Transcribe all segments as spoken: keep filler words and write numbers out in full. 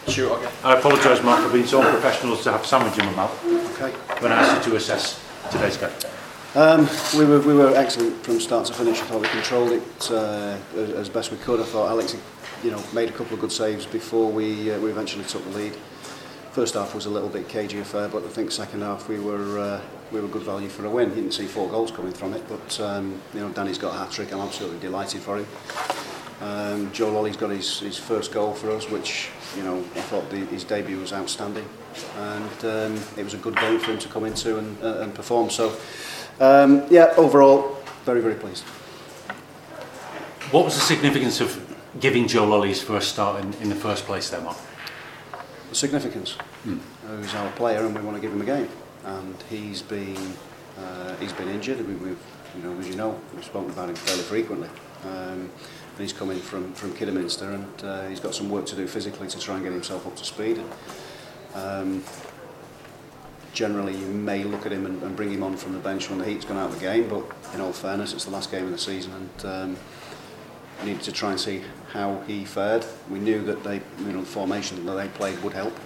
Shoot again. I apologise, Mark, for being so unprofessional as to have sandwich in my mouth. Okay. When I asked you to assess today's game. Um, we were we were excellent from start to finish. I thought we controlled it uh, as, as best we could. I thought Alex, you know, made a couple of good saves before we uh, we eventually took the lead. First half was a little bit cagey affair, but I think second half we were uh, we were good value for a win. You didn't see four goals coming from it, but um, you know, Danny's got a hat trick. I'm absolutely delighted for him. Um, Joe Lolly's got his, his first goal for us, which, you know, I thought the, his debut was outstanding, and um, it was a good game for him to come into and, uh, and perform. So, um, yeah, overall, very, very pleased. What was the significance of giving Joe Lolly his first start in, in the first place there, Mark? The significance. Mm. Uh, he's our player, and we want to give him a game. And he's been uh, he's been injured. We, we've, you know, as you know, we've spoken about him fairly frequently. Um, and he's coming from from Kidderminster, and uh, he's got some work to do physically to try and get himself up to speed. And, um, generally, you may look at him and, and bring him on from the bench when the heat's gone out of the game. But in all fairness, it's the last game of the season, and um, we needed to try and see how he fared. We knew that they, you know, the formation that they played would help.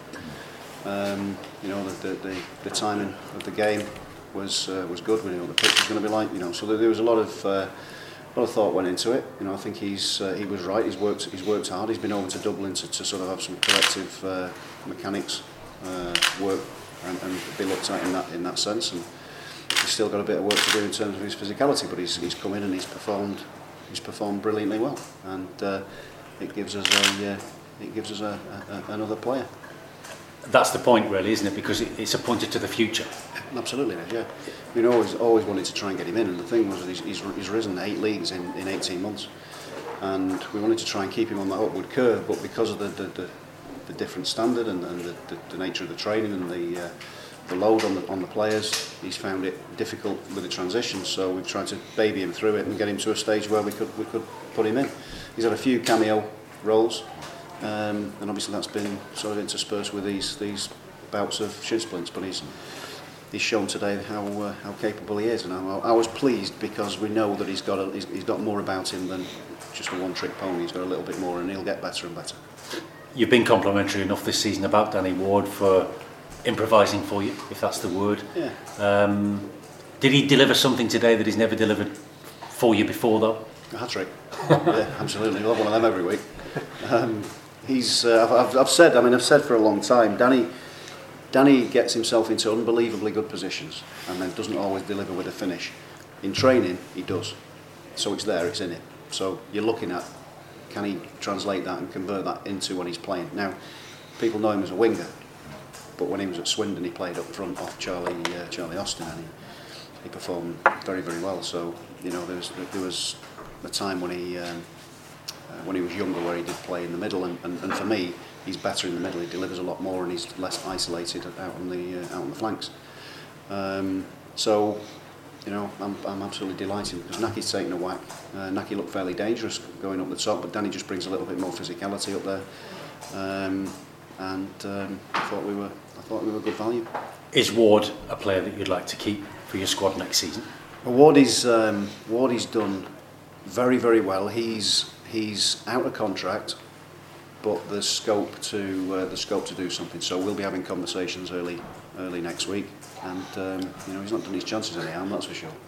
Um, you know, the, the the the timing of the game was uh, was good. We knew what the pitch was going to be like. You know, so there, there was a lot of uh, a lot of thought went into it. You know, I think he's uh, he was right. He's worked he's worked hard. He's been over to Dublin to, to sort of have some collective uh, mechanics uh, work and, and be looked at in that in that sense. And he's still got a bit of work to do in terms of his physicality. But he's he's come in and he's performed he's performed brilliantly well. And uh, it gives us a uh, it gives us a, a, another player. That's the point, really, isn't it? Because it's a pointer to the future. Absolutely, yeah. We always always wanted to try and get him in, and the thing was, he's, he's, he's risen eight leagues in, in eighteen months, and we wanted to try and keep him on that upward curve. But because of the the, the, the different standard and, and the, the, the nature of the training and the uh, the load on the on the players, he's found it difficult with the transition. So we've tried to baby him through it and get him to a stage where we could we could put him in. He's had a few cameo roles. Um, and obviously that's been sort of interspersed with these these bouts of shin splints, but he's he's shown today how uh, how capable he is, and I, I was pleased because we know that he's got a, he's, he's got more about him than just a one-trick pony. He's got a little bit more, and he'll get better and better. You've been complimentary enough this season about Danny Ward for improvising for you, if that's the word. Yeah. Um, did he deliver something today that he's never delivered for you before, though? A hat-trick. Yeah, absolutely. We'll have one of them every week. Um, He's. Uh, I've, I've said. I mean, I've said for a long time. Danny. Danny gets himself into unbelievably good positions, and then doesn't always deliver with a finish. In training, he does. So it's there. It's in it. So you're looking at, can he translate that and convert that into when he's playing? Now, people know him as a winger, but when he was at Swindon, he played up front off Charlie uh, Charlie Austin, and he, he performed very very well. So you know, there was there was a time when he. Um, Uh, when he was younger, where he did play in the middle, and, and, and for me, he's better in the middle. He delivers a lot more, and he's less isolated out on the uh, out on the flanks. Um, so, you know, I'm I'm absolutely delighted because Naki's taken a whack. Uh, Naki looked fairly dangerous going up the top, but Danny just brings a little bit more physicality up there, um, and um, I thought we were I thought we were good value. Is Ward a player that you'd like to keep for your squad next season? Well, Wardy's um, Wardy's done very very well. He's He's out of contract, but there's scope to uh, the scope to do something. So we'll be having conversations early, early next week. And um, you know, he's not done his chances any harm, that's for sure.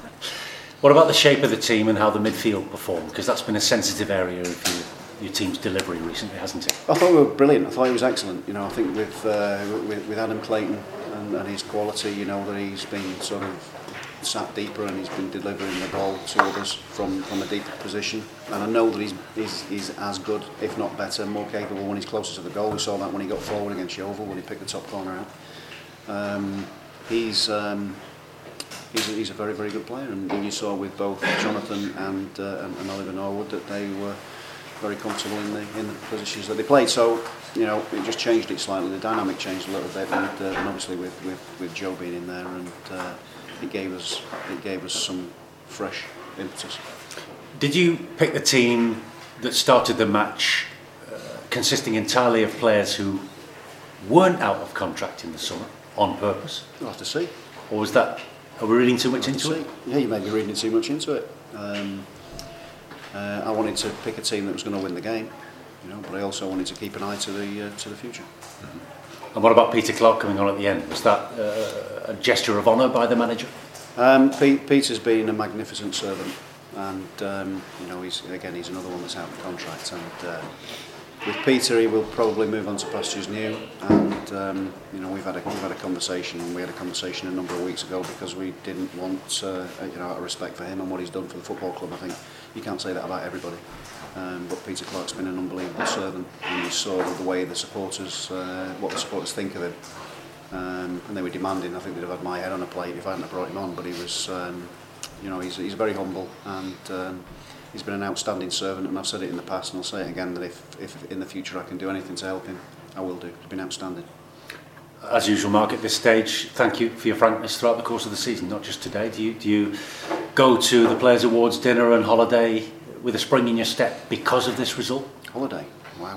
What about the shape of the team and how the midfield performed? Because that's been a sensitive area of your, your team's delivery recently, hasn't it? I thought we were brilliant. I thought he was excellent. You know, I think with uh, with, with Adam Clayton and, and his quality, you know, that he's been sort of sat deeper and he's been delivering the ball to others from, from a deeper position, and I know that he's, he's he's as good, if not better, more capable when he's closer to the goal. We saw that when he got forward against Yeovil, when he picked the top corner out. Um, he's um, he's a, he's a very very good player, and you saw with both Jonathan and uh, and, and Oliver Norwood that they were very comfortable in the in the positions that they played. So you know, it just changed it slightly. The dynamic changed a little bit, and, uh, and obviously with, with with Joe being in there, and uh, it gave us it gave us some fresh impetus. Did you pick the team that started the match uh, consisting entirely of players who weren't out of contract in the summer on purpose? We'll have to see. Or was that, are we reading too much we'll into it? Yeah, you may be reading too much into it. Um, uh, I wanted to pick a team that was going to win the game, you know, but I also wanted to keep an eye to the uh, to the future. Mm-hmm. And what about Peter Clark coming on at the end? Was that uh, a gesture of honour by the manager? Um, Pete, Peter's been a magnificent servant, and um, you know, he's again he's another one that's out of contract, and uh, with Peter he will probably move on to pastures new, and um, you know, we've had a we've had a conversation, and we had a conversation a number of weeks ago because we didn't want uh, you know, out of respect for him and what he's done for the football club. I think you can't say that about everybody. Um, but Peter Clark's been an unbelievable servant, and you saw the way the supporters, uh, what the supporters think of him, um, and they were demanding. I think they'd have had my head on a plate if I hadn't have brought him on. But he was, um, you know, he's he's very humble, and um, he's been an outstanding servant. And I've said it in the past, and I'll say it again, that if if in the future I can do anything to help him, I will do. He's been outstanding. As usual, Mark, at this stage, thank you for your frankness throughout the course of the season, not just today. Do you do you go to the Players' Awards dinner and holiday with a spring in your step because of this result? Holiday, wow.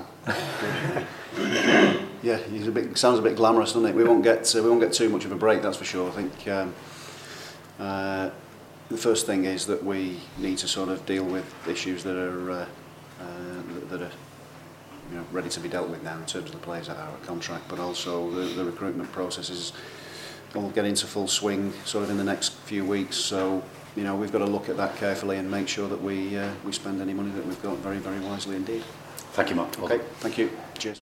Yeah, he's a bit, sounds a bit glamorous, doesn't it? We won't get uh, we won't get too much of a break, that's for sure. I think um, uh, the first thing is that we need to sort of deal with issues that are uh, uh, that are you know, ready to be dealt with now in terms of the players that are out of contract, but also the, the recruitment process is will get into full swing sort of in the next few weeks. So you know, we've got to look at that carefully and make sure that we uh, we spend any money that we've got very, very wisely indeed. Thank you, Mark. Okay, thank you. Cheers.